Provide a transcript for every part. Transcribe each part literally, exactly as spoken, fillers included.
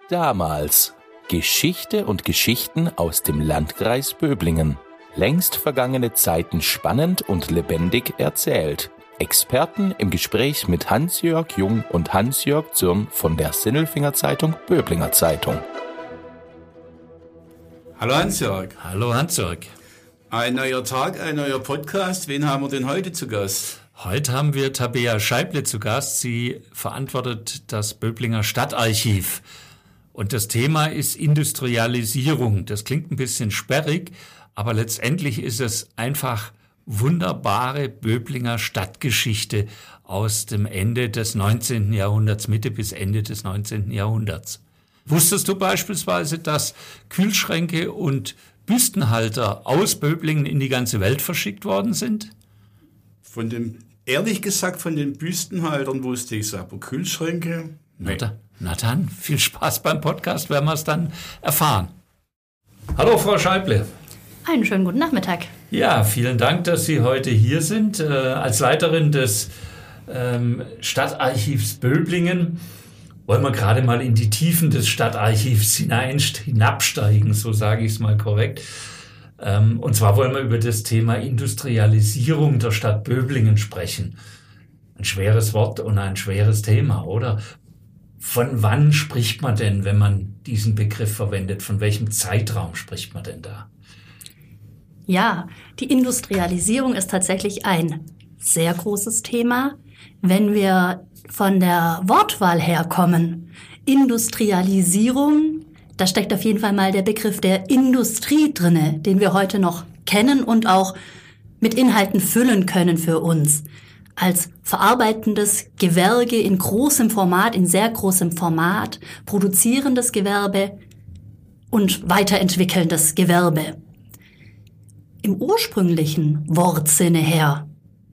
Damals. Geschichte und Geschichten aus dem Landkreis Böblingen. Längst vergangene Zeiten spannend und lebendig erzählt. Experten im Gespräch mit Hans-Jörg Jung und Hans-Jörg Zürn von der Sinnelfinger Zeitung Böblinger Zeitung. Hallo Hans-Jörg. Hallo Hans-Jörg. Ein neuer Tag, ein neuer Podcast. Wen haben wir denn heute zu Gast? Heute haben wir Tabea Scheible zu Gast. Sie verantwortet das Böblinger Stadtarchiv. Und das Thema ist Industrialisierung. Das klingt ein bisschen sperrig, aber letztendlich ist es einfach wunderbare Böblinger Stadtgeschichte aus dem Ende des neunzehnten Jahrhunderts, Mitte bis Ende des neunzehnten Jahrhunderts. Wusstest du beispielsweise, dass Kühlschränke und Büstenhalter aus Böblingen in die ganze Welt verschickt worden sind? Von dem, ehrlich gesagt, von den Büstenhaltern wusste ich es, aber Kühlschränke? Nee. Na, na dann, viel Spaß beim Podcast, werden wir es dann erfahren. Hallo Frau Scheible. Einen schönen guten Nachmittag. Ja, vielen Dank, dass Sie heute hier sind. Äh, als Leiterin des ähm, Stadtarchivs Böblingen wollen wir gerade mal in die Tiefen des Stadtarchivs hinein, hinabsteigen, so sage ich es mal korrekt. Ähm, und zwar wollen wir über das Thema Industrialisierung der Stadt Böblingen sprechen. Ein schweres Wort und ein schweres Thema, oder? Von wann spricht man denn, wenn man diesen Begriff verwendet? Von welchem Zeitraum spricht man denn da? Ja, die Industrialisierung ist tatsächlich ein sehr großes Thema. Wenn wir von der Wortwahl herkommen, Industrialisierung, da steckt auf jeden Fall mal der Begriff der Industrie drinne, den wir heute noch kennen und auch mit Inhalten füllen können für uns. Als verarbeitendes Gewerbe in großem Format, in sehr großem Format, produzierendes Gewerbe und weiterentwickelndes Gewerbe. Im ursprünglichen Wortsinne her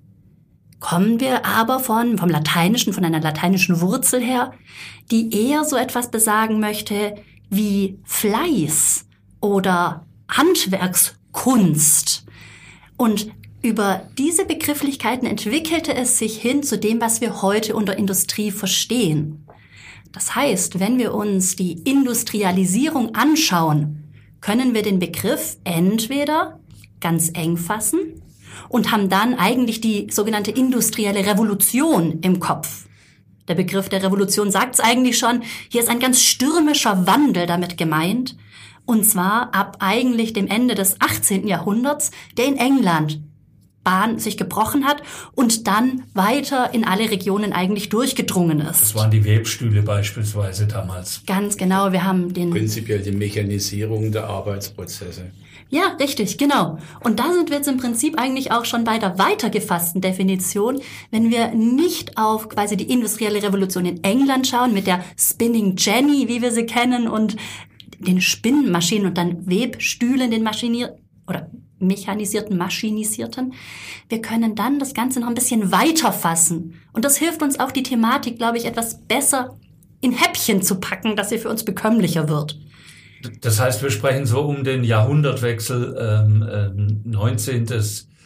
kommen wir aber von, vom Lateinischen, von einer lateinischen Wurzel her, die eher so etwas besagen möchte wie Fleiß oder Handwerkskunst. Und über diese Begrifflichkeiten entwickelte es sich hin zu dem, was wir heute unter Industrie verstehen. Das heißt, wenn wir uns die Industrialisierung anschauen, können wir den Begriff entweder ganz eng fassen und haben dann eigentlich die sogenannte industrielle Revolution im Kopf. Der Begriff der Revolution sagt es eigentlich schon, hier ist ein ganz stürmischer Wandel damit gemeint, und zwar ab eigentlich dem Ende des achtzehnten Jahrhunderts, der in England Bahn sich gebrochen hat und dann weiter in alle Regionen eigentlich durchgedrungen ist. Das waren die Webstühle beispielsweise damals. Ganz genau, wir haben den... Prinzipiell die Mechanisierung der Arbeitsprozesse. Ja, richtig, genau. Und da sind wir jetzt im Prinzip eigentlich auch schon bei der weitergefassten Definition, wenn wir nicht auf quasi die industrielle Revolution in England schauen, mit der Spinning Jenny, wie wir sie kennen, und den Spinnmaschinen und dann Webstühlen, den Maschinier- oder mechanisierten, maschinisierten. Wir können dann das Ganze noch ein bisschen weiter fassen. Und das hilft uns auch, die Thematik, glaube ich, etwas besser in Häppchen zu packen, dass sie für uns bekömmlicher wird. Das heißt, wir sprechen so um den Jahrhundertwechsel ähm, ähm, neunzehnten.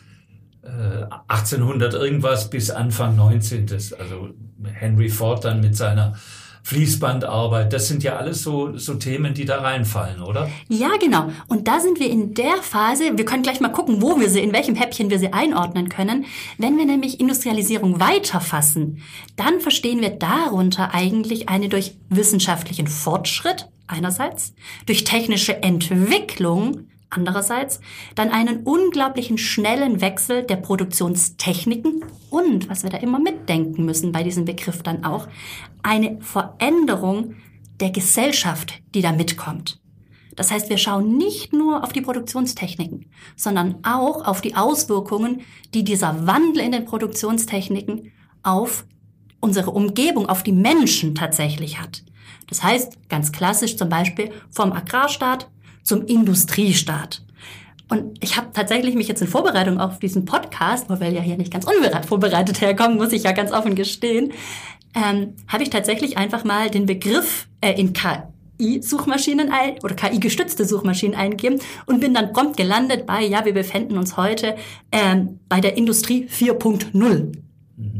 Äh, achtzehnhundert irgendwas bis Anfang neunzehnten. Also Henry Ford dann mit seiner Fließbandarbeit. Das sind ja alles so, so Themen, die da reinfallen, oder? Ja, genau. Und da sind wir in der Phase, wir können gleich mal gucken, wo wir sie, in welchem Häppchen wir sie einordnen können. Wenn wir nämlich Industrialisierung weiterfassen, dann verstehen wir darunter eigentlich eine durch wissenschaftlichen Fortschritt einerseits, durch technische Entwicklung andererseits, dann einen unglaublichen schnellen Wechsel der Produktionstechniken und, was wir da immer mitdenken müssen bei diesem Begriff dann auch, eine Veränderung der Gesellschaft, die da mitkommt. Das heißt, wir schauen nicht nur auf die Produktionstechniken, sondern auch auf die Auswirkungen, die dieser Wandel in den Produktionstechniken auf unsere Umgebung, auf die Menschen tatsächlich hat. Das heißt, ganz klassisch zum Beispiel vom Agrarstaat zum Industriestaat. Und ich habe tatsächlich mich jetzt in Vorbereitung auf diesen Podcast, wo wir ja hier nicht ganz unvorbereitet herkommen, muss ich ja ganz offen gestehen, ähm, habe ich tatsächlich einfach mal den Begriff äh, in K I-Suchmaschinen ein oder K I-gestützte Suchmaschinen eingegeben und bin dann prompt gelandet bei, ja, wir befinden uns heute ähm, bei der Industrie vier Punkt null. Mhm.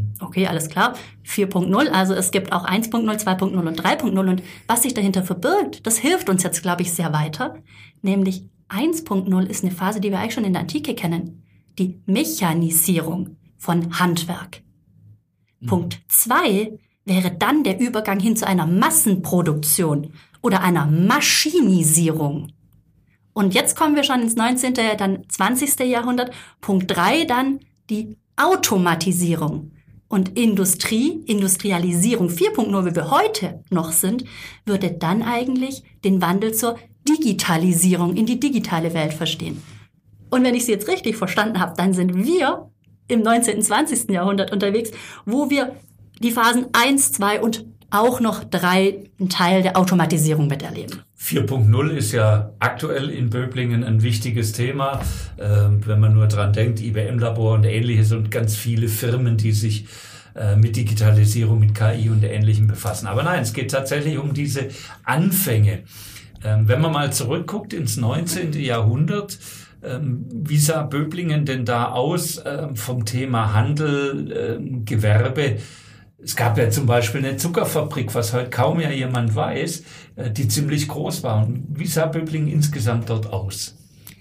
Okay, alles klar. vier Punkt null, also es gibt auch eins Punkt null, zwei Punkt null und drei Punkt null. Und was sich dahinter verbirgt, das hilft uns jetzt, glaube ich, sehr weiter. Nämlich eins Punkt null ist eine Phase, die wir eigentlich schon in der Antike kennen. Die Mechanisierung von Handwerk. Mhm. Punkt zwei wäre dann der Übergang hin zu einer Massenproduktion oder einer Maschinisierung. Und jetzt kommen wir schon ins neunzehnten, dann zwanzigsten Jahrhundert. Punkt drei dann die Automatisierung. Und Industrie, Industrialisierung vier Punkt null, wie wir heute noch sind, würde dann eigentlich den Wandel zur Digitalisierung in die digitale Welt verstehen. Und wenn ich Sie jetzt richtig verstanden habe, dann sind wir im neunzehnten, zwanzigsten Jahrhundert unterwegs, wo wir die Phasen eins, zwei und auch noch drei einen Teil der Automatisierung miterleben. vier Punkt null ist ja aktuell in Böblingen ein wichtiges Thema, ähm, wenn man nur dran denkt, I B M-Labor und Ähnliches und ganz viele Firmen, die sich äh, mit Digitalisierung, mit K I und Ähnlichem befassen. Aber nein, es geht tatsächlich um diese Anfänge. Ähm, wenn man mal zurückguckt ins neunzehnten. Jahrhundert, ähm, wie sah Böblingen denn da aus ähm, vom Thema Handel, ähm, Gewerbe? Es gab ja zum Beispiel eine Zuckerfabrik, was heute kaum mehr jemand weiß, die ziemlich groß war. Und wie sah Böblingen insgesamt dort aus?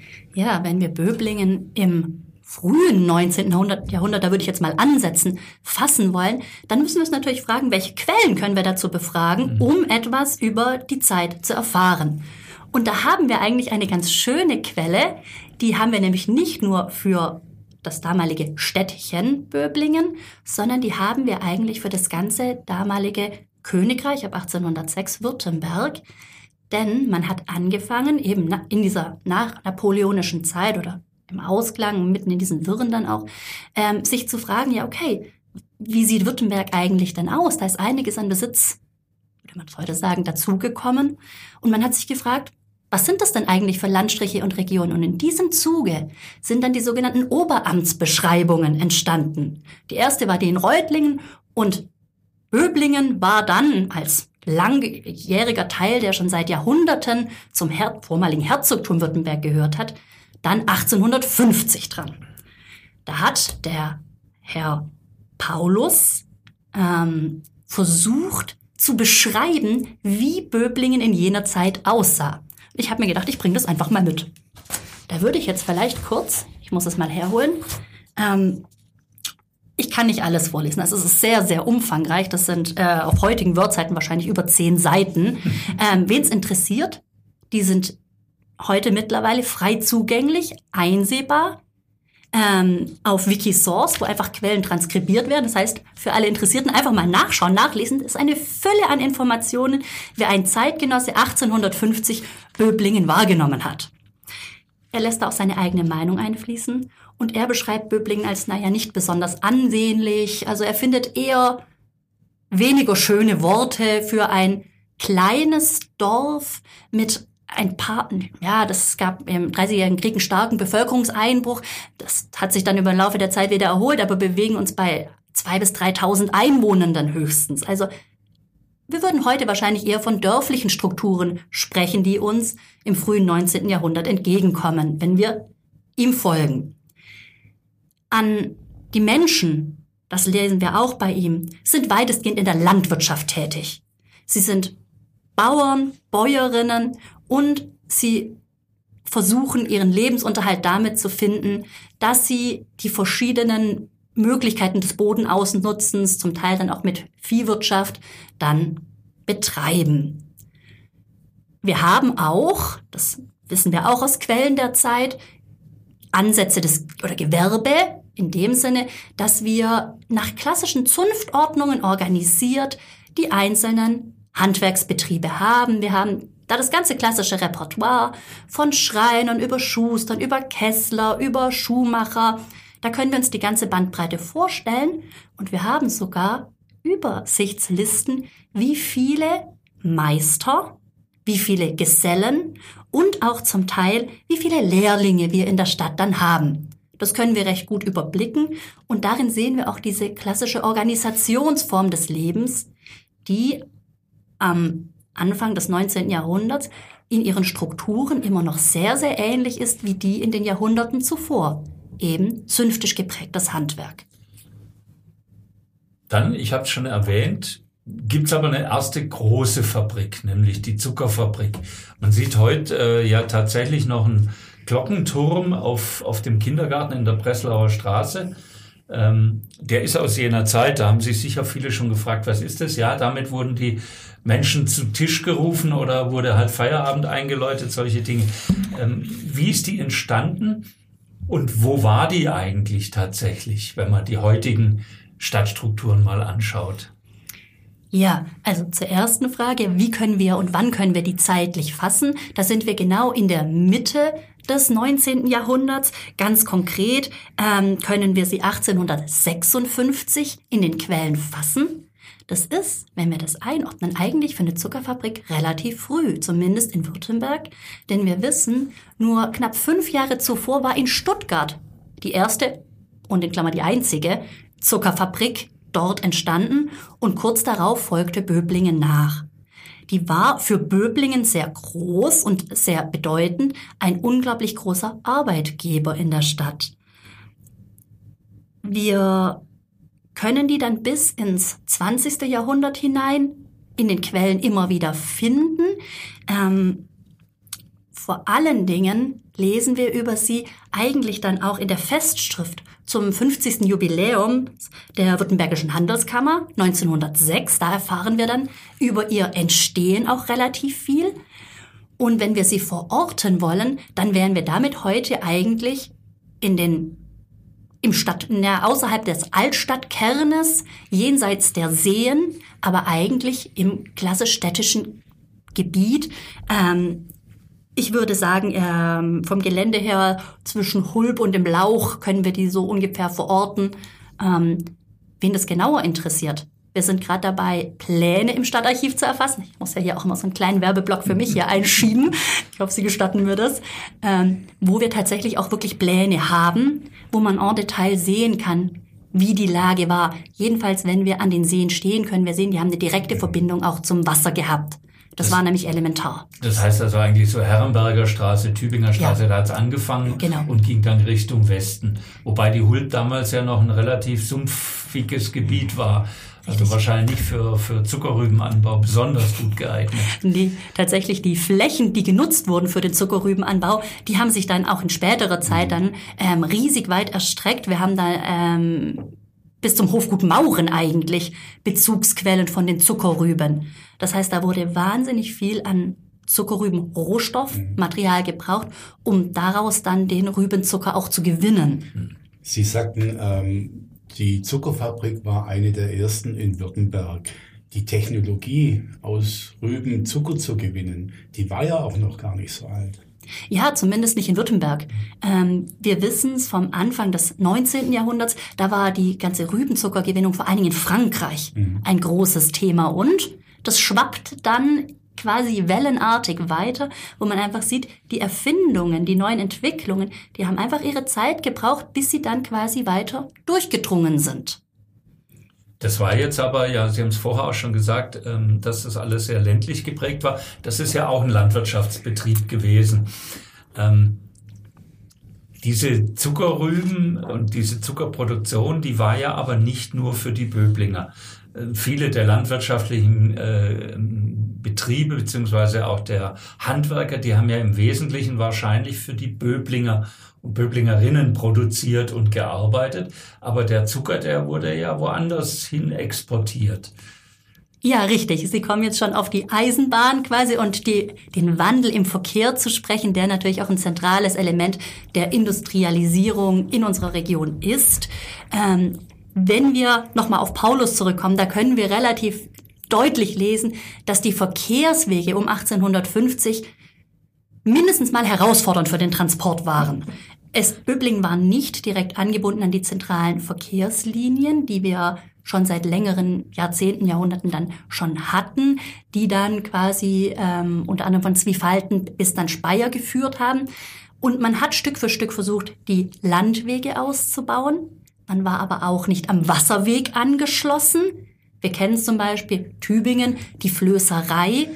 Ja, wenn wir Böblingen im frühen neunzehnten. Jahrhundert, da würde ich jetzt mal ansetzen, fassen wollen, dann müssen wir uns natürlich fragen, welche Quellen können wir dazu befragen, mhm. um etwas über die Zeit zu erfahren. Und da haben wir eigentlich eine ganz schöne Quelle, die haben wir nämlich nicht nur für das damalige Städtchen Böblingen, sondern die haben wir eigentlich für das ganze damalige Königreich ab achtzehnhundertsechs Württemberg. Denn man hat angefangen, eben in dieser nach-napoleonischen Zeit oder im Ausklang, mitten in diesen Wirren dann auch, ähm, sich zu fragen, ja okay, wie sieht Württemberg eigentlich denn aus? Da ist einiges an Besitz, würde man heute sagen, dazugekommen. Und man hat sich gefragt, was sind das denn eigentlich für Landstriche und Regionen? Und in diesem Zuge sind dann die sogenannten Oberamtsbeschreibungen entstanden. Die erste war die in Reutlingen und Böblingen war dann als langjähriger Teil, der schon seit Jahrhunderten zum Her- vormaligen Herzogtum Württemberg gehört hat, dann achtzehnhundertfünfzig dran. Da hat der Herr Paulus ähm, versucht zu beschreiben, wie Böblingen in jener Zeit aussah. Ich habe mir gedacht, ich bringe das einfach mal mit. Da würde ich jetzt vielleicht kurz, ich muss es mal herholen, ähm, ich kann nicht alles vorlesen. Also es ist sehr, sehr umfangreich. Das sind äh, auf heutigen Word-Seiten wahrscheinlich über zehn Seiten. Ähm, Wen es interessiert, die sind heute mittlerweile frei zugänglich, einsehbar ähm, auf Wikisource, wo einfach Quellen transkribiert werden. Das heißt, für alle Interessierten einfach mal nachschauen, nachlesen. Das ist eine Fülle an Informationen, wie ein Zeitgenosse achtzehnhundertfünfzig Böblingen wahrgenommen hat. Er lässt da auch seine eigene Meinung einfließen und er beschreibt Böblingen als, naja, nicht besonders ansehnlich. Also er findet eher weniger schöne Worte für ein kleines Dorf mit ein paar, ja, das gab im dreißigjährigen Krieg einen starken Bevölkerungseinbruch. Das hat sich dann über den Laufe der Zeit wieder erholt, aber bewegen uns bei zweitausend bis dreitausend Einwohnern dann höchstens. Also wir würden heute wahrscheinlich eher von dörflichen Strukturen sprechen, die uns im frühen neunzehnten. Jahrhundert entgegenkommen, wenn wir ihm folgen. An die Menschen, das lesen wir auch bei ihm, sind weitestgehend in der Landwirtschaft tätig. Sie sind Bauern, Bäuerinnen und sie versuchen, ihren Lebensunterhalt damit zu finden, dass sie die verschiedenen Möglichkeiten des Bodenausnutzens, zum Teil dann auch mit Viehwirtschaft, dann betreiben. Wir haben auch, das wissen wir auch aus Quellen der Zeit, Ansätze des oder Gewerbe in dem Sinne, dass wir nach klassischen Zunftordnungen organisiert die einzelnen Handwerksbetriebe haben. Wir haben da das ganze klassische Repertoire von Schreinern über Schustern, über Kessler, über Schuhmacher. Da können wir uns die ganze Bandbreite vorstellen und wir haben sogar Übersichtslisten, wie viele Meister, wie viele Gesellen und auch zum Teil, wie viele Lehrlinge wir in der Stadt dann haben. Das können wir recht gut überblicken und darin sehen wir auch diese klassische Organisationsform des Lebens, die am Anfang des neunzehnten. Jahrhunderts in ihren Strukturen immer noch sehr, sehr ähnlich ist wie die in den Jahrhunderten zuvor. Eben zünftisch geprägtes Handwerk. Dann, ich habe es schon erwähnt, gibt's aber eine erste große Fabrik, nämlich die Zuckerfabrik. Man sieht heute äh, ja tatsächlich noch einen Glockenturm auf, auf dem Kindergarten in der Breslauer Straße. Ähm, der ist aus jener Zeit, da haben sich sicher viele schon gefragt, was ist das? Ja, damit wurden die Menschen zu Tisch gerufen oder wurde halt Feierabend eingeläutet, solche Dinge. Ähm, wie ist die entstanden und wo war die eigentlich tatsächlich, wenn man die heutigen Stadtstrukturen mal anschaut? Ja, also zur ersten Frage, wie können wir und wann können wir die zeitlich fassen? Da sind wir genau in der Mitte des neunzehnten Jahrhunderts. Ganz konkret ähm, können wir sie achtzehnhundertsechsundfünfzig in den Quellen fassen. Das ist, wenn wir das einordnen, eigentlich für eine Zuckerfabrik relativ früh, zumindest in Württemberg. Denn wir wissen, nur knapp fünf Jahre zuvor war in Stuttgart die erste und in Klammer die einzige Zuckerfabrik dort entstanden und kurz darauf folgte Böblingen nach. Die war für Böblingen sehr groß und sehr bedeutend, ein unglaublich großer Arbeitgeber in der Stadt. Wir können die dann bis ins zwanzigste Jahrhundert hinein in den Quellen immer wieder finden. Ähm, vor allen Dingen lesen wir über sie eigentlich dann auch in der Festschrift zum fünfzigsten Jubiläum der Württembergischen Handelskammer neunzehnhundertsechs. Da erfahren wir dann über ihr Entstehen auch relativ viel. Und wenn wir sie verorten wollen, dann wären wir damit heute eigentlich in den im Stadt, ja, außerhalb des Altstadtkernes, jenseits der Seen, aber eigentlich im klassisch städtischen Gebiet. Ähm, ich würde sagen, ähm, vom Gelände her zwischen Hulb und dem Lauch können wir die so ungefähr verorten. Ähm, wen das genauer interessiert. Wir sind gerade dabei, Pläne im Stadtarchiv zu erfassen. Ich muss ja hier auch mal so einen kleinen Werbeblock für mich hier einschieben. Ich hoffe, Sie gestatten mir das. Ähm, wo wir tatsächlich auch wirklich Pläne haben, wo man en Detail sehen kann, wie die Lage war. Jedenfalls, wenn wir an den Seen stehen, können wir sehen, die haben eine direkte Verbindung auch zum Wasser gehabt. Das, das war nämlich elementar. Das heißt also eigentlich so Herrenberger Straße, Tübinger Straße, ja. Da hat es angefangen genau. Und ging dann Richtung Westen. Wobei die Hulb damals ja noch ein relativ sumpfiges Gebiet war. Also Richtig. Wahrscheinlich für, für Zuckerrübenanbau besonders gut geeignet. Nee, tatsächlich die Flächen, die genutzt wurden für den Zuckerrübenanbau, die haben sich dann auch in späterer Zeit dann ähm, riesig weit erstreckt. Wir haben da ähm, bis zum Hofgut Mauren eigentlich Bezugsquellen von den Zuckerrüben. Das heißt, da wurde wahnsinnig viel an Zuckerrübenrohstoffmaterial gebraucht, um daraus dann den Rübenzucker auch zu gewinnen. Sie sagten, ähm die Zuckerfabrik war eine der ersten in Württemberg. Die Technologie, aus Rüben Zucker zu gewinnen, die war ja auch noch gar nicht so alt. Ja, zumindest nicht in Württemberg. Ähm, wir wissen es vom Anfang des neunzehnten Jahrhunderts, da war die ganze Rübenzuckergewinnung vor allen Dingen in Frankreich mhm. ein großes Thema. Und das schwappt dann quasi wellenartig weiter, wo man einfach sieht, die Erfindungen, die neuen Entwicklungen, die haben einfach ihre Zeit gebraucht, bis sie dann quasi weiter durchgedrungen sind. Das war jetzt aber, ja, Sie haben es vorher auch schon gesagt, ähm, dass das alles sehr ländlich geprägt war. Das ist ja auch ein Landwirtschaftsbetrieb gewesen. Ähm, diese Zuckerrüben und diese Zuckerproduktion, die war ja aber nicht nur für die Böblinger. Äh, viele der landwirtschaftlichen äh, Betriebe beziehungsweise auch der Handwerker, die haben ja im Wesentlichen wahrscheinlich für die Böblinger und Böblingerinnen produziert und gearbeitet. Aber der Zucker, der wurde ja woanders hin exportiert. Ja, richtig. Sie kommen jetzt schon auf die Eisenbahn quasi und die, den Wandel im Verkehr zu sprechen, der natürlich auch ein zentrales Element der Industrialisierung in unserer Region ist. Ähm, wenn wir nochmal auf Paulus zurückkommen, da können wir relativ deutlich lesen, dass die Verkehrswege um achtzehnhundertfünfzig mindestens mal herausfordernd für den Transport waren. Es, Böblingen war nicht direkt angebunden an die zentralen Verkehrslinien, die wir schon seit längeren Jahrzehnten, Jahrhunderten dann schon hatten, die dann quasi ähm, unter anderem von Zwiefalten bis dann Speyer geführt haben. Und man hat Stück für Stück versucht, die Landwege auszubauen. Man war aber auch nicht am Wasserweg angeschlossen. Wir kennen zum Beispiel Tübingen, die Flößerei.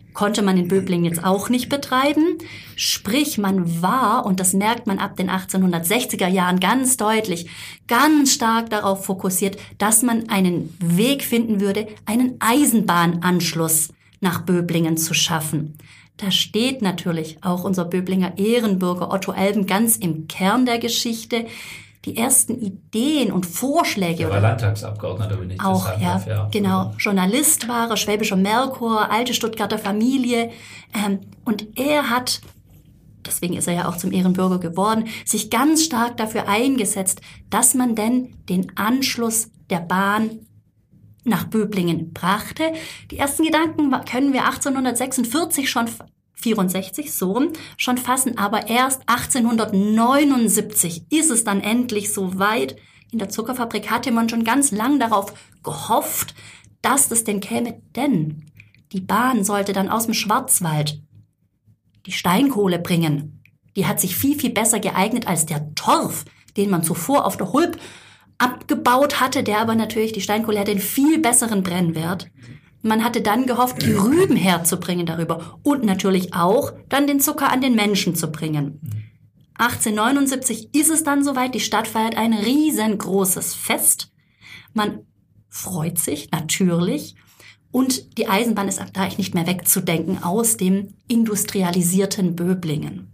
konnte man in Böblingen jetzt auch nicht betreiben. Sprich, man war, und das merkt man ab den achtzehnhundertsechziger Jahren ganz deutlich, ganz stark darauf fokussiert, dass man einen Weg finden würde, einen Eisenbahnanschluss nach Böblingen zu schaffen. Da steht natürlich auch unser Böblinger Ehrenbürger Otto Elben ganz im Kern der Geschichte. Die ersten Ideen und Vorschläge. Er war Landtagsabgeordneter, wenn ich auch, das sagen ja, darf. Ja, genau. Journalist war er, Schwäbischer Merkur, alte Stuttgarter Familie. Ähm, und er hat, deswegen ist er ja auch zum Ehrenbürger geworden, sich ganz stark dafür eingesetzt, dass man denn den Anschluss der Bahn nach Böblingen brachte. Die ersten Gedanken können wir achtzehnhundertsechsundvierzig schon vierundsechzig, so rum, schon fassen, aber erst achtzehnhundertneunundsiebzig ist es dann endlich so weit. In der Zuckerfabrik hatte man schon ganz lang darauf gehofft, dass das denn käme, denn die Bahn sollte dann aus dem Schwarzwald die Steinkohle bringen. Die hat sich viel, viel besser geeignet als der Torf, den man zuvor auf der Hulp abgebaut hatte, der aber natürlich, die Steinkohle hatte einen viel besseren Brennwert. Man hatte dann gehofft, die Rüben herzubringen darüber und natürlich auch dann den Zucker an den Menschen zu bringen. achtzehnhundertneunundsiebzig ist es dann soweit, die Stadt feiert ein riesengroßes Fest. Man freut sich natürlich und die Eisenbahn ist ab da nicht mehr wegzudenken aus dem industrialisierten Böblingen.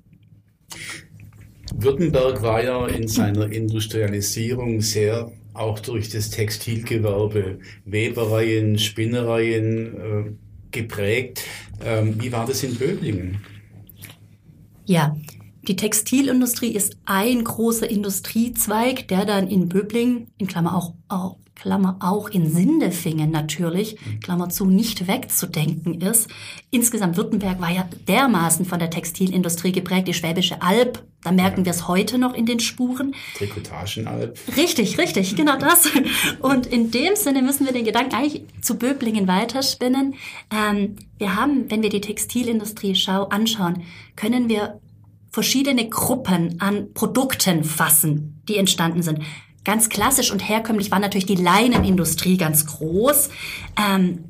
Württemberg war ja in seiner Industrialisierung sehr auch durch das Textilgewerbe, Webereien, Spinnereien äh, geprägt. Ähm, wie war das in Böblingen? Ja, die Textilindustrie ist ein großer Industriezweig, der dann in Böblingen, in Klammer auch, auch, Klammer auch in Sindelfingen natürlich, Klammer zu, nicht wegzudenken ist. Insgesamt Württemberg war ja dermaßen von der Textilindustrie geprägt, die Schwäbische Alb, da merken wir es heute noch in den Spuren. Trikotagenalb. Richtig, richtig, genau das. Und in dem Sinne müssen wir den Gedanken eigentlich zu Böblingen weiterspinnen. Ähm, wir haben, wenn wir die Textilindustrie schau, anschauen, können wir verschiedene Gruppen an Produkten fassen, die entstanden sind. Ganz klassisch und herkömmlich war natürlich die Leinenindustrie ganz groß. Ähm,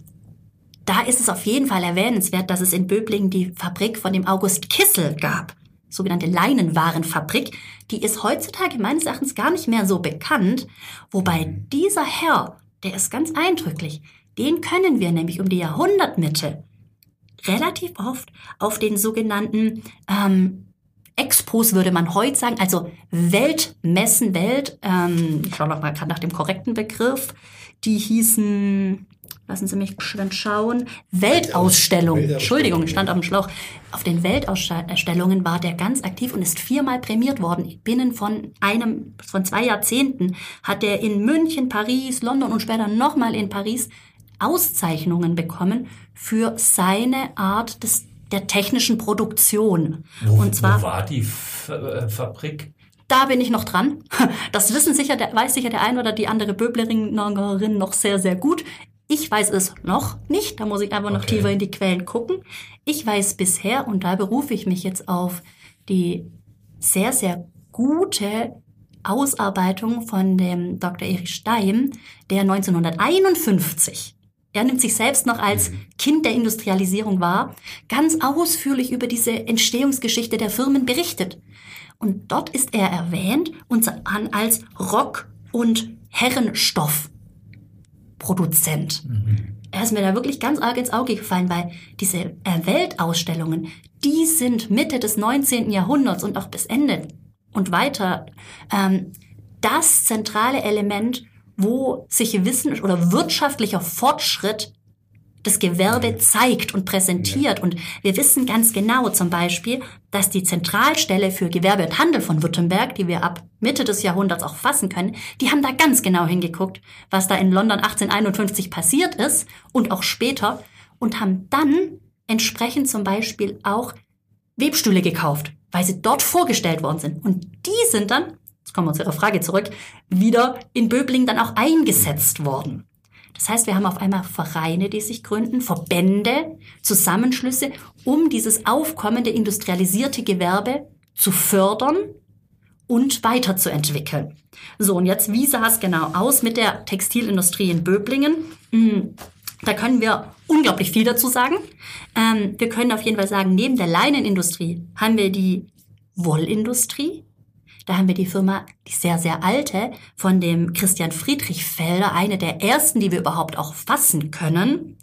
da ist es auf jeden Fall erwähnenswert, dass es in Böblingen die Fabrik von dem August Kissel gab, sogenannte Leinenwarenfabrik. Die ist heutzutage meines Erachtens gar nicht mehr so bekannt, wobei dieser Herr, der ist ganz eindrücklich, den können wir nämlich um die Jahrhundertmitte relativ oft auf den sogenannten ähm, Expos, würde man heute sagen, also Weltmessen, Welt, ähm, ich schaue noch mal gerade nach dem korrekten Begriff, die hießen, lassen Sie mich schön schauen, Weltausstellung, Weltausstellung. Entschuldigung, stand auf dem Schlauch. Auf den Weltausstellungen war der ganz aktiv und ist viermal prämiert worden. Binnen von einem, von zwei Jahrzehnten hat er in München, Paris, London und später nochmal in Paris Auszeichnungen bekommen für seine Art des der technischen Produktion. Wo, und zwar, wo war die F- äh, Fabrik? Da bin ich noch dran. Das wissen sicher, der, weiß sicher der ein oder die andere Böbleringerin noch sehr, sehr gut. Ich weiß es noch nicht. Da muss ich einfach noch okay. tiefer in die Quellen gucken. Ich weiß bisher, und da berufe ich mich jetzt auf die sehr, sehr gute Ausarbeitung von dem Doktor Erich Steim, der neunzehnhunderteinundfünfzig, er nimmt sich selbst noch als Kind der Industrialisierung wahr, ganz ausführlich über diese Entstehungsgeschichte der Firmen berichtet. Und dort ist er erwähnt und als Rock- und Herrenstoffproduzent. Mhm. Er ist mir da wirklich ganz arg ins Auge gefallen, weil diese Weltausstellungen, die sind Mitte des neunzehnten Jahrhunderts und auch bis Ende und weiter ähm, das zentrale Element, wo sich Wissen oder wirtschaftlicher Fortschritt das Gewerbe zeigt und präsentiert. Und wir wissen ganz genau zum Beispiel, dass die Zentralstelle für Gewerbe und Handel von Württemberg, die wir ab Mitte des Jahrhunderts auch fassen können, die haben da ganz genau hingeguckt, was da in London achtzehnhunderteinundfünfzig passiert ist und auch später und haben dann entsprechend zum Beispiel auch Webstühle gekauft, weil sie dort vorgestellt worden sind. Und die sind dann, jetzt kommen wir zu Ihrer Frage zurück, wieder in Böblingen dann auch eingesetzt worden. Das heißt, wir haben auf einmal Vereine, die sich gründen, Verbände, Zusammenschlüsse, um dieses aufkommende industrialisierte Gewerbe zu fördern und weiterzuentwickeln. So, und jetzt, wie sah es genau aus mit der Textilindustrie in Böblingen? Da können wir unglaublich viel dazu sagen. Ähm, wir können auf jeden Fall sagen, neben der Leinenindustrie haben wir die Wollindustrie. Da haben wir die Firma, die sehr, sehr alte, von dem Christian Friedrich Felder, eine der ersten, die wir überhaupt auch fassen können.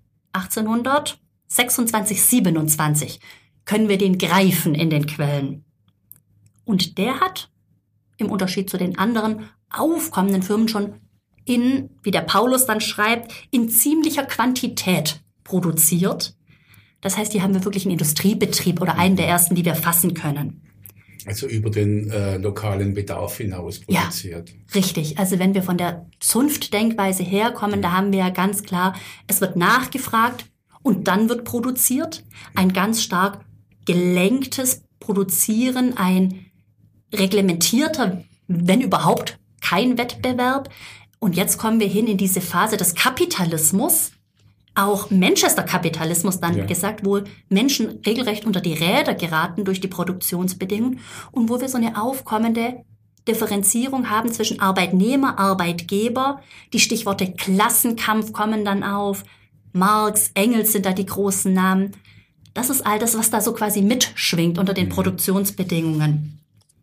achtzehnhundertsechsundzwanzig, siebenundzwanzig können wir den greifen in den Quellen. Und der hat, im Unterschied zu den anderen aufkommenden Firmen, schon in, wie der Paulus dann schreibt, in ziemlicher Quantität produziert. Das heißt, hier haben wir wirklich einen Industriebetrieb oder einen der ersten, die wir fassen können. Also über den äh, lokalen Bedarf hinaus produziert. Ja, richtig. Also wenn wir von der Zunftdenkweise herkommen, da haben wir ja ganz klar, es wird nachgefragt und dann wird produziert. Ein ganz stark gelenktes Produzieren, ein reglementierter, wenn überhaupt, kein Wettbewerb. Und jetzt kommen wir hin in diese Phase des Kapitalismus, auch Manchester-Kapitalismus dann ja. gesagt, wo Menschen regelrecht unter die Räder geraten durch die Produktionsbedingungen und wo wir so eine aufkommende Differenzierung haben zwischen Arbeitnehmer, Arbeitgeber. Die Stichworte Klassenkampf kommen dann auf. Marx, Engels sind da die großen Namen. Das ist all das, was da so quasi mitschwingt unter den Produktionsbedingungen.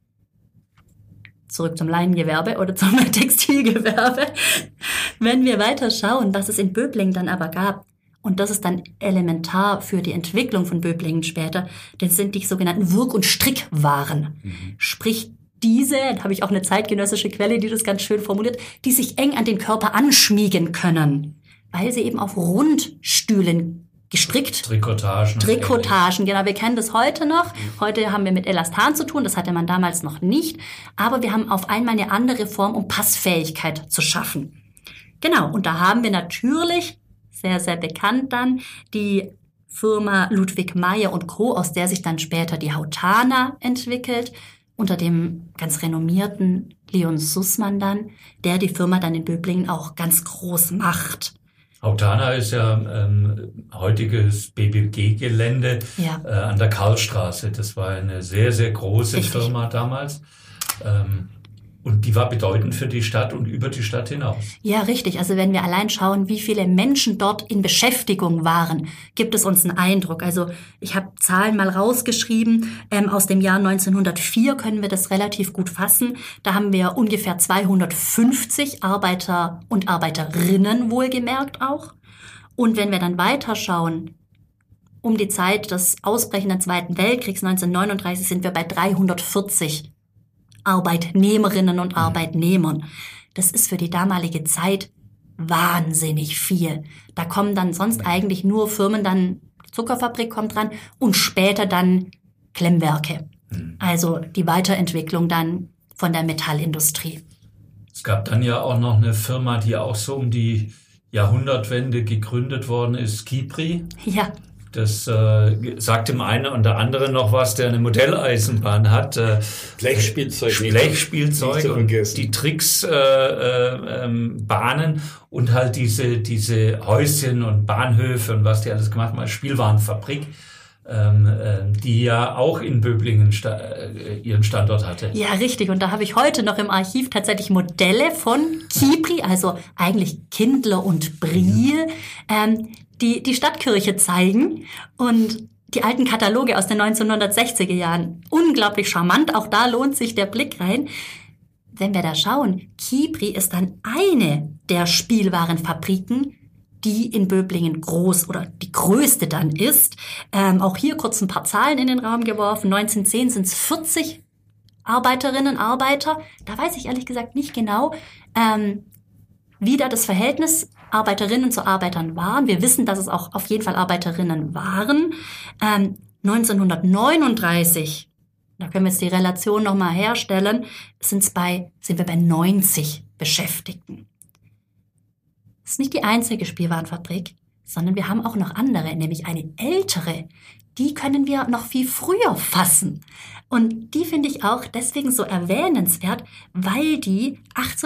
Zurück zum Leinengewerbe oder zum Textilgewerbe. Wenn wir weiter schauen, was es in Böblingen dann aber gab, und das ist dann elementar für die Entwicklung von Böblingen später, das sind die sogenannten Wirk- und Strickwaren. Mhm. Sprich, diese, da habe ich auch eine zeitgenössische Quelle, die das ganz schön formuliert, die sich eng an den Körper anschmiegen können, weil sie eben auf Rundstühlen gestrickt. Trikotagen. Trikotagen, genau. Wir kennen das heute noch. Heute haben wir mit Elastan zu tun. Das hatte man damals noch nicht. Aber wir haben auf einmal eine andere Form, um Passfähigkeit zu schaffen. Genau. Und da haben wir natürlich, sehr, sehr bekannt dann, die Firma Ludwig Meyer und Co., aus der sich dann später die Hautana entwickelt, unter dem ganz renommierten Leon Sussmann dann, der die Firma dann in Böblingen auch ganz groß macht. Hautana ist ja ähm, heutiges B B G-Gelände ja. äh, an der Karlstraße. Das war eine sehr, sehr große Richtig. Firma damals. Ähm, und die war bedeutend für die Stadt und über die Stadt hinaus. Ja, richtig. Also wenn wir allein schauen, wie viele Menschen dort in Beschäftigung waren, gibt es uns einen Eindruck. Also ich habe Zahlen mal rausgeschrieben. Ähm, aus dem Jahr neunzehnhundertvier können wir das relativ gut fassen. Da haben wir ungefähr zweihundertfünfzig Arbeiter und Arbeiterinnen wohlgemerkt auch. Und wenn wir dann weiterschauen, um die Zeit des ausbrechenden Zweiten Weltkriegs neunzehnhundertneununddreißig sind wir bei dreihundertvierzig Arbeitnehmerinnen und Arbeitnehmern. Das ist für die damalige Zeit wahnsinnig viel. Da kommen dann sonst eigentlich nur Firmen, dann die Zuckerfabrik kommt dran und später dann Klemmwerke. Also die Weiterentwicklung dann von der Metallindustrie. Es gab dann ja auch noch eine Firma, die auch so um die Jahrhundertwende gegründet worden ist, Kipri. Ja. Das äh, sagt dem einen und der anderen noch was, der eine Modelleisenbahn hat. Äh, Blechspielzeug. Blechspielzeug und die Tricks, äh, äh, ähm, Bahnen und halt diese diese Häuschen und Bahnhöfe und was die alles gemacht haben, Spielwarenfabrik, ähm, äh, die ja auch in Böblingen sta- äh, ihren Standort hatte. Ja, richtig. Und da habe ich heute noch im Archiv tatsächlich Modelle von Kipri, also eigentlich Kindler und Briel, ähm, die die Stadtkirche zeigen und die alten Kataloge aus den neunzehnhundertsechziger Jahren. Unglaublich charmant, auch da lohnt sich der Blick rein. Wenn wir da schauen, Kipri ist dann eine der Spielwarenfabriken, die in Böblingen groß oder die größte dann ist. Ähm, auch hier kurz ein paar Zahlen in den Raum geworfen. neunzehnhundertzehn sind es vierzig Arbeiterinnen, Arbeiter. Da weiß ich ehrlich gesagt nicht genau, ähm, wie da das Verhältnis Arbeiterinnen zu Arbeitern waren. Wir wissen, dass es auch auf jeden Fall Arbeiterinnen waren. Ähm, neunzehnhundertneununddreißig, da können wir jetzt die Relation nochmal herstellen, sind's bei, sind wir bei neunzig Beschäftigten. Das ist nicht die einzige Spielwarenfabrik, sondern wir haben auch noch andere, nämlich eine ältere. Die können wir noch viel früher fassen. Und die finde ich auch deswegen so erwähnenswert, weil die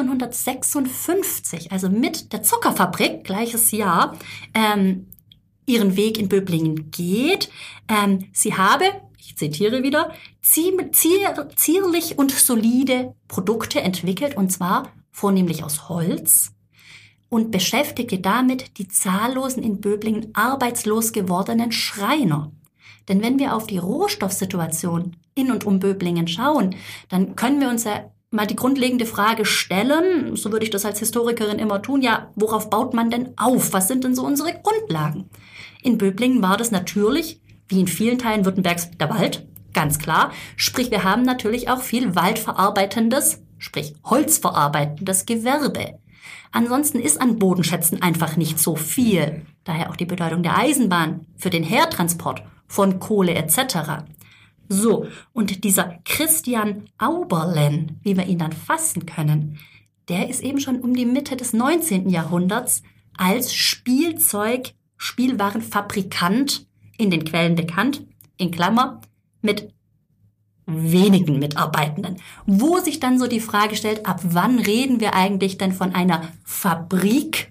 achtzehnhundertsechsundfünfzig, also mit der Zuckerfabrik, gleiches Jahr, ähm, ihren Weg in Böblingen geht. Ähm, sie habe, ich zitiere wieder, zier, zier, zierlich und solide Produkte entwickelt, und zwar vornehmlich aus Holz. und beschäftigte damit die zahllosen in Böblingen arbeitslos gewordenen Schreiner. Denn wenn wir auf die Rohstoffsituation in und um Böblingen schauen, dann können wir uns ja mal die grundlegende Frage stellen, so würde ich das als Historikerin immer tun, ja, worauf baut man denn auf? Was sind denn so unsere Grundlagen? In Böblingen war das natürlich, wie in vielen Teilen Württembergs, der Wald, ganz klar. Sprich, wir haben natürlich auch viel waldverarbeitendes, sprich holzverarbeitendes Gewerbe. Ansonsten ist an Bodenschätzen einfach nicht so viel. Daher auch die Bedeutung der Eisenbahn für den Hertransport von Kohle et cetera. So, und dieser Christian Auberlen, wie wir ihn dann fassen können, der ist eben schon um die Mitte des neunzehnten Jahrhunderts als Spielzeug, Spielwarenfabrikant in den Quellen bekannt, in Klammer, mit wenigen Mitarbeitenden. Wo sich dann so die Frage stellt, ab wann reden wir eigentlich denn von einer Fabrik?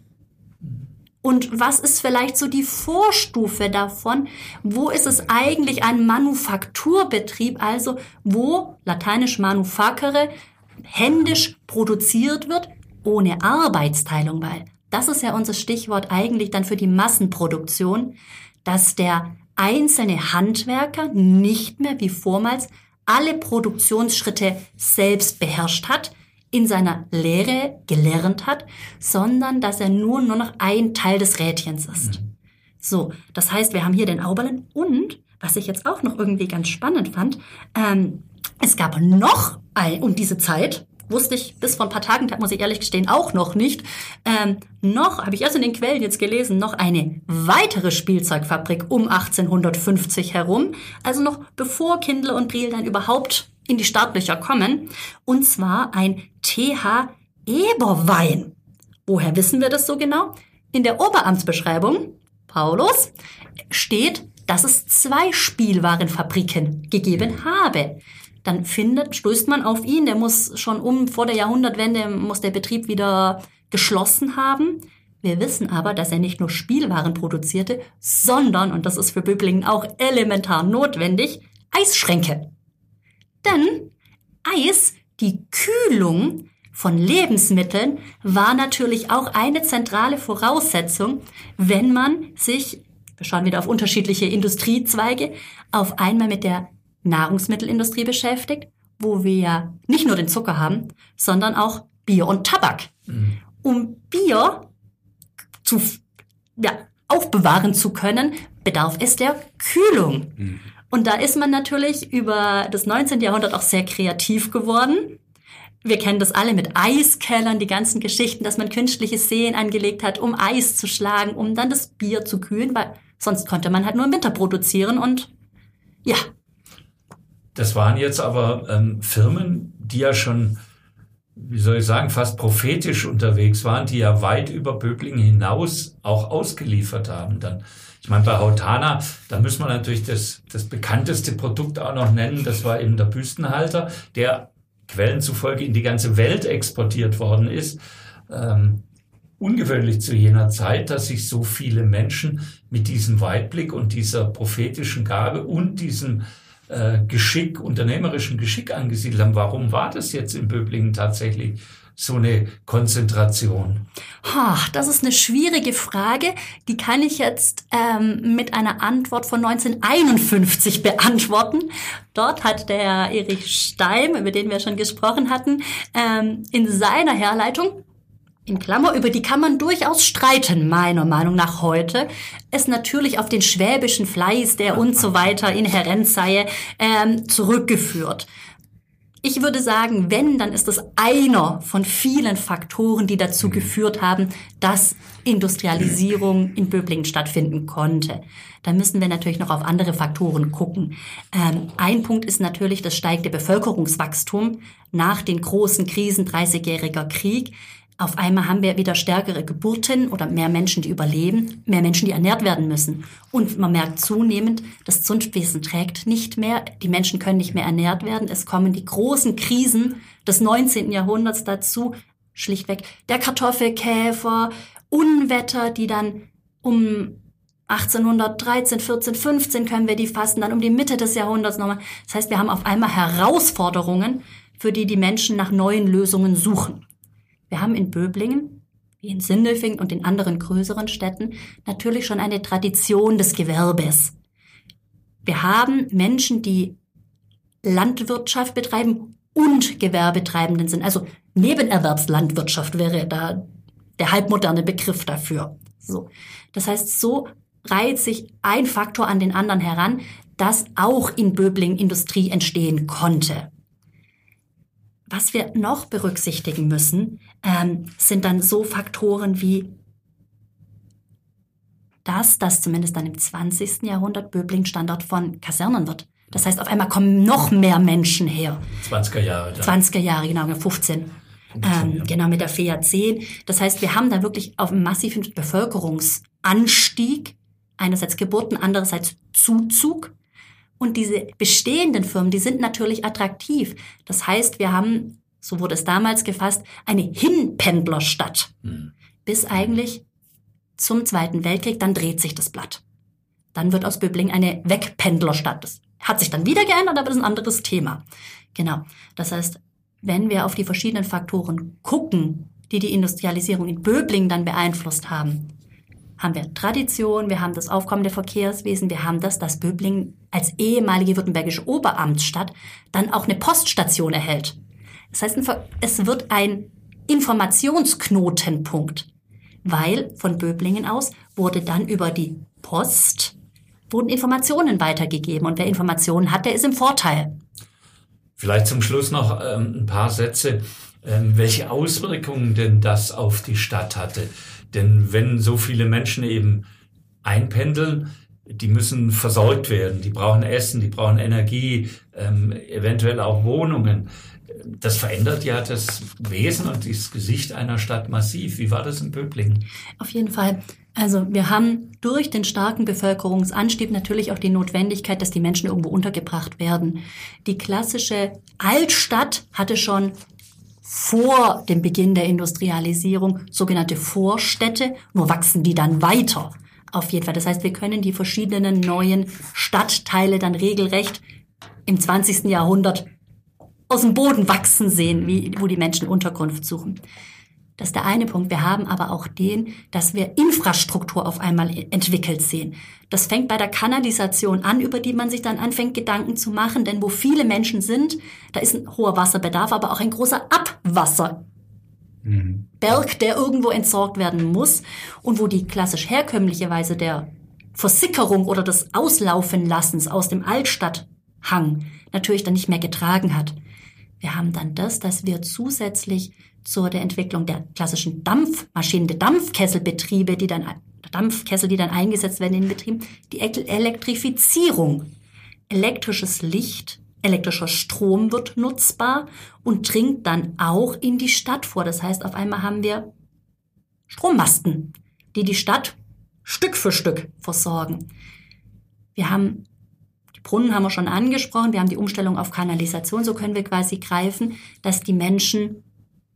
Und was ist vielleicht so die Vorstufe davon? Wo ist es eigentlich ein Manufakturbetrieb, also wo, lateinisch manufacere, händisch produziert wird, ohne Arbeitsteilung? Weil das ist ja unser Stichwort eigentlich dann für die Massenproduktion, dass der einzelne Handwerker nicht mehr wie vormals alle Produktionsschritte selbst beherrscht hat, in seiner Lehre gelernt hat, sondern dass er nur, nur noch ein Teil des Rädchens ist. Mhm. So, das heißt, wir haben hier den Auberlen und, was ich jetzt auch noch irgendwie ganz spannend fand, ähm, es gab noch ein, um diese Zeit, wusste ich bis vor ein paar Tagen, muss ich ehrlich gestehen, auch noch nicht, ähm, noch, habe ich erst in den Quellen jetzt gelesen, noch eine weitere Spielzeugfabrik um achtzehnhundertfünfzig herum, also noch bevor Kindle und Briel dann überhaupt in die Startlöcher kommen, und zwar ein T H Eberwein. Woher wissen wir das so genau? In der Oberamtsbeschreibung, Paulus, steht, dass es zwei Spielwarenfabriken gegeben habe. Dann findet, stößt man auf ihn, der muss schon um vor der Jahrhundertwende, muss der Betrieb wieder geschlossen haben. Wir wissen aber, dass er nicht nur Spielwaren produzierte, sondern, und das ist für Böblingen auch elementar notwendig, Eisschränke. Denn Eis, die Kühlung von Lebensmitteln, war natürlich auch eine zentrale Voraussetzung, wenn man sich, wir schauen wieder auf unterschiedliche Industriezweige, auf einmal mit der Nahrungsmittelindustrie beschäftigt, wo wir ja nicht nur den Zucker haben, sondern auch Bier und Tabak. Mhm. Um Bier zu, ja, aufbewahren zu können, bedarf es der Kühlung. Mhm. Und da ist man natürlich über das neunzehnte Jahrhundert auch sehr kreativ geworden. Wir kennen das alle mit Eiskellern, die ganzen Geschichten, dass man künstliche Seen angelegt hat, um Eis zu schlagen, um dann das Bier zu kühlen, weil sonst konnte man halt nur im Winter produzieren und ja. Das waren jetzt aber ähm, Firmen, die ja schon, wie soll ich sagen, fast prophetisch unterwegs waren, die ja weit über Böblingen hinaus auch ausgeliefert haben dann. Ich meine, bei Hautana, da müssen wir natürlich das, das bekannteste Produkt auch noch nennen, das war eben der Büstenhalter, der Quellen zufolge in die ganze Welt exportiert worden ist. Ähm, ungewöhnlich zu jener Zeit, dass sich so viele Menschen mit diesem Weitblick und dieser prophetischen Gabe und diesem äh, Geschick, unternehmerischen Geschick angesiedelt haben. Warum war das jetzt in Böblingen tatsächlich so eine Konzentration? Ach, das ist eine schwierige Frage. Die kann ich jetzt ähm, mit einer Antwort von neunzehnhunderteinundfünfzig beantworten. Dort hat der Erich Steim, über den wir schon gesprochen hatten, ähm, in seiner Herleitung, in Klammer, über die kann man durchaus streiten, meiner Meinung nach heute, es natürlich auf den schwäbischen Fleiß, der und so weiter inhärent sei, ähm, zurückgeführt. Ich würde sagen, wenn, dann ist es einer von vielen Faktoren, die dazu geführt haben, dass Industrialisierung in Böblingen stattfinden konnte. Da müssen wir natürlich noch auf andere Faktoren gucken. Ähm, ein Punkt ist natürlich das steigende Bevölkerungswachstum nach den großen Krisen, dreißigjähriger Krieg. Auf einmal haben wir wieder stärkere Geburten oder mehr Menschen, die überleben, mehr Menschen, die ernährt werden müssen. Und man merkt zunehmend, das Zunftwesen trägt nicht mehr, die Menschen können nicht mehr ernährt werden. Es kommen die großen Krisen des neunzehnten Jahrhunderts dazu, schlichtweg der Kartoffelkäfer, Unwetter, die dann um achtzehnhundertdreizehn, vierzehn, fünfzehn können wir die fassen, dann um die Mitte des Jahrhunderts nochmal. Das heißt, wir haben auf einmal Herausforderungen, für die die Menschen nach neuen Lösungen suchen. Wir haben in Böblingen, wie in Sindelfingen und in anderen größeren Städten, natürlich schon eine Tradition des Gewerbes. Wir haben Menschen, die Landwirtschaft betreiben und Gewerbetreibenden sind. Also Nebenerwerbslandwirtschaft wäre da der halbmoderne Begriff dafür. So. Das heißt, so reiht sich ein Faktor an den anderen heran, dass auch in Böblingen Industrie entstehen konnte. Was wir noch berücksichtigen müssen, ähm, sind dann so Faktoren wie das, dass zumindest dann im zwanzigsten Jahrhundert Böblingen Standort von Kasernen wird. Das heißt, auf einmal kommen noch mehr Menschen her. zwanziger Jahre. Dann. zwanziger Jahre, genau, fünfzehn. Ähm, ja. Genau, mit der F E A zehn. Das heißt, wir haben da wirklich auf einen massiven Bevölkerungsanstieg, einerseits Geburten, andererseits Zuzug. Und diese bestehenden Firmen, die sind natürlich attraktiv. Das heißt, wir haben, so wurde es damals gefasst, eine Hinpendlerstadt. Hm. Bis eigentlich zum Zweiten Weltkrieg, dann dreht sich das Blatt. Dann wird aus Böblingen eine Wegpendlerstadt. Das hat sich dann wieder geändert, aber das ist ein anderes Thema. Genau. Das heißt, wenn wir auf die verschiedenen Faktoren gucken, die die Industrialisierung in Böblingen dann beeinflusst haben, haben wir Tradition, wir haben das aufkommende Verkehrswesen, wir haben das, dass Böblingen als ehemalige württembergische Oberamtsstadt dann auch eine Poststation erhält. Das heißt, es wird ein Informationsknotenpunkt, weil von Böblingen aus wurde dann über die Post wurden Informationen weitergegeben. Und wer Informationen hat, der ist im Vorteil. Vielleicht zum Schluss noch ähm, ein paar Sätze, ähm, welche Auswirkungen denn das auf die Stadt hatte. Denn wenn so viele Menschen eben einpendeln, die müssen versorgt werden, die brauchen Essen, die brauchen Energie, ähm, eventuell auch Wohnungen. Das verändert ja das Wesen und das Gesicht einer Stadt massiv. Wie war das in Böblingen? Auf jeden Fall. Also wir haben durch den starken Bevölkerungsanstieg natürlich auch die Notwendigkeit, dass die Menschen irgendwo untergebracht werden. Die klassische Altstadt hatte schon vor dem Beginn der Industrialisierung sogenannte Vorstädte, nur wachsen die dann weiter. Auf jeden Fall. Das heißt, wir können die verschiedenen neuen Stadtteile dann regelrecht im zwanzigsten Jahrhundert aus dem Boden wachsen sehen, wie, wo die Menschen Unterkunft suchen. Das ist der eine Punkt. Wir haben aber auch den, dass wir Infrastruktur auf einmal entwickelt sehen. Das fängt bei der Kanalisation an, über die man sich dann anfängt, Gedanken zu machen. Denn wo viele Menschen sind, da ist ein hoher Wasserbedarf, aber auch ein großer Abwasserberg, mhm. der irgendwo entsorgt werden muss. Und wo die klassisch herkömmliche Weise der Versickerung oder des Auslaufenlassens aus dem Altstadthang natürlich dann nicht mehr getragen hat. Wir haben dann das, dass wir zusätzlich zur der Entwicklung der klassischen Dampfmaschinen, der Dampfkesselbetriebe, die dann, Dampfkessel, die dann eingesetzt werden in Betrieben, die Elektrifizierung. Elektrisches Licht, elektrischer Strom wird nutzbar und dringt dann auch in die Stadt vor. Das heißt, auf einmal haben wir Strommasten, die die Stadt Stück für Stück versorgen. Wir haben die Brunnen haben wir schon angesprochen, wir haben die Umstellung auf Kanalisation, so können wir quasi greifen, dass die Menschen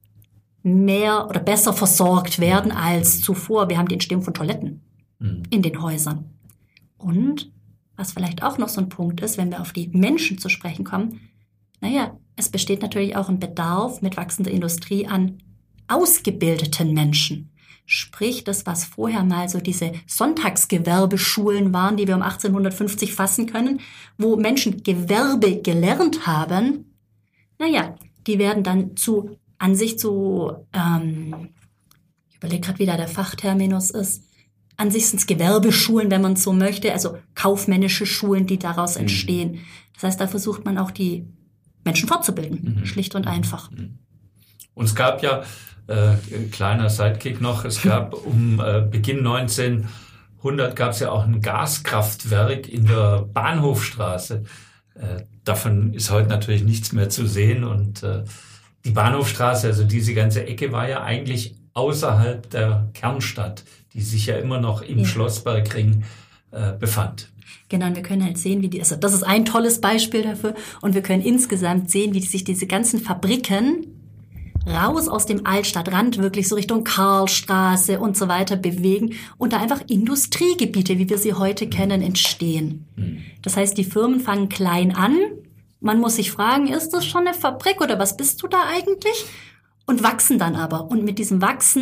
mehr oder besser versorgt werden als zuvor. Wir haben die Entstehung von Toiletten mhm. in den Häusern. Und was vielleicht auch noch so ein Punkt ist, wenn wir auf die Menschen zu sprechen kommen, naja, es besteht natürlich auch ein Bedarf mit wachsender Industrie an ausgebildeten Menschen. Sprich, das, was vorher mal so diese Sonntagsgewerbeschulen waren, die wir um achtzehnhundertfünfzig fassen können, wo Menschen Gewerbe gelernt haben, naja, die werden dann zu an sich zu, ähm, ich überlege gerade, wie da der Fachterminus ist, an sich sind es Gewerbeschulen, wenn man so möchte, also kaufmännische Schulen, die daraus mhm. entstehen. Das heißt, da versucht man auch die Menschen fortzubilden, mhm. schlicht und einfach. Und es gab ja, äh, ein kleiner Sidekick noch, es gab um äh, Beginn neunzehnhundert gab es ja auch ein Gaskraftwerk in der Bahnhofstraße. Äh, davon ist heute natürlich nichts mehr zu sehen und äh, die Bahnhofstraße, also diese ganze Ecke war ja eigentlich außerhalb der Kernstadt, die sich ja immer noch im ja. Schlossbergring äh, befand. Genau, und wir können halt sehen, wie die, also das ist ein tolles Beispiel dafür, und wir können insgesamt sehen, wie sich diese ganzen Fabriken raus aus dem Altstadtrand wirklich so Richtung Karlstraße und so weiter bewegen und da einfach Industriegebiete, wie wir sie heute kennen, entstehen. Mhm. Das heißt, die Firmen fangen klein an. Man muss sich fragen, ist das schon eine Fabrik oder was bist du da eigentlich? Und wachsen dann aber. Und mit diesem Wachsen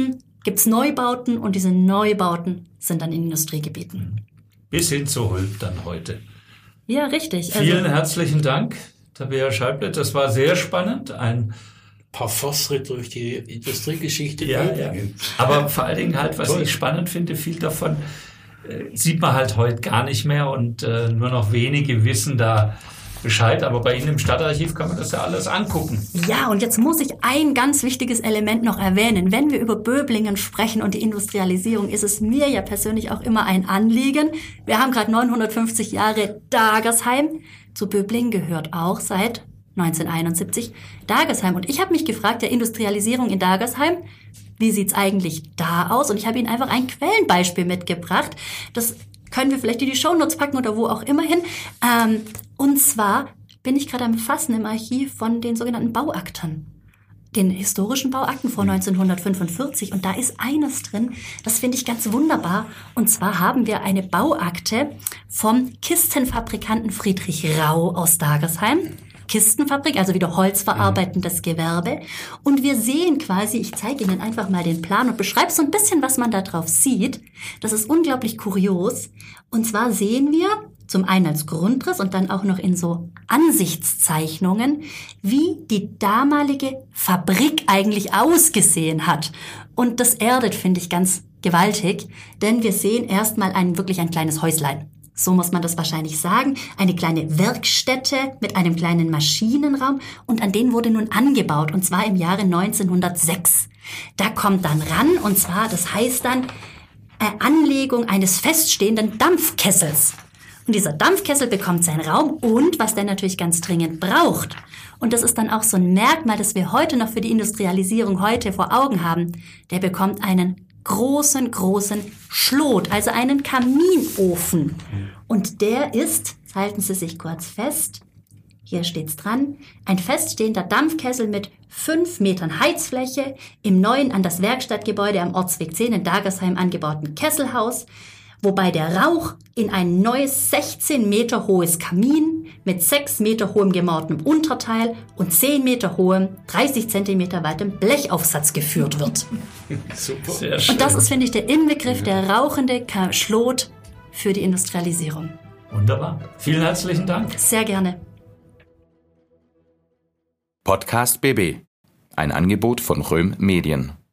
gibt es Neubauten und diese Neubauten sind dann in Industriegebieten. Bis hin zu Hulb dann heute. Ja, richtig. Vielen also, herzlichen Dank, Tabea Scheible. Das war sehr spannend. Ein paar Fortschritte durch die Industriegeschichte. Ja, ja. Aber vor allen Dingen halt, was Toll. ich spannend finde, viel davon äh, sieht man halt heute gar nicht mehr und äh, nur noch wenige wissen da Bescheid. Aber bei Ihnen im Stadtarchiv kann man das ja alles angucken. Ja, und jetzt muss ich ein ganz wichtiges Element noch erwähnen. Wenn wir über Böblingen sprechen und die Industrialisierung, ist es mir ja persönlich auch immer ein Anliegen. Wir haben gerade neunhundertfünfzig Jahre Dagersheim. Zu Böblingen gehört auch seit neunzehnhunderteinundsiebzig Dagersheim. Und ich habe mich gefragt, der Industrialisierung in Dagersheim, wie sieht's eigentlich da aus? Und ich habe Ihnen einfach ein Quellenbeispiel mitgebracht. Das können wir vielleicht in die Shownotes packen oder wo auch immer hin. Ähm, und zwar bin ich gerade am Fassen im Archiv von den sogenannten Bauakten. Den historischen Bauakten vor neunzehnhundertfünfundvierzig. Und da ist eines drin, das finde ich ganz wunderbar. Und zwar haben wir eine Bauakte vom Kistenfabrikanten Friedrich Rau aus Dagersheim. Kistenfabrik, also wieder holzverarbeitendes Gewerbe. Und wir sehen quasi, ich zeige Ihnen einfach mal den Plan und beschreibe so ein bisschen, was man da drauf sieht. Das ist unglaublich kurios. Und zwar sehen wir zum einen als Grundriss und dann auch noch in so Ansichtszeichnungen, wie die damalige Fabrik eigentlich ausgesehen hat. Und das erdet, finde ich, ganz gewaltig, denn wir sehen erstmal ein, wirklich ein kleines Häuslein. So muss man das wahrscheinlich sagen. Eine kleine Werkstätte mit einem kleinen Maschinenraum und an den wurde nun angebaut und zwar im Jahre neunzehnhundertsechs. Da kommt dann ran und zwar, das heißt dann äh, Anlegung eines feststehenden Dampfkessels. Und dieser Dampfkessel bekommt seinen Raum und was der natürlich ganz dringend braucht. Und das ist dann auch so ein Merkmal, das wir heute noch für die Industrialisierung heute vor Augen haben. Der bekommt einen großen, großen Schlot, also einen Kaminofen. Und der ist, halten Sie sich kurz fest, hier steht's dran, ein feststehender Dampfkessel mit fünf Metern Heizfläche im neuen an das Werkstattgebäude am Ortsweg zehn in Dagersheim angebauten Kesselhaus, wobei der Rauch in ein neues sechzehn Meter hohes Kamin mit sechs Meter hohem gemauertem Unterteil und zehn Meter hohem, dreißig Zentimeter weitem Blechaufsatz geführt wird. Super. Sehr schön. Und das ist, finde ich, der Inbegriff, der rauchende Schlot für die Industrialisierung. Wunderbar. Vielen herzlichen Dank. Sehr gerne. Podcast B B. Ein Angebot von Röhm Medien.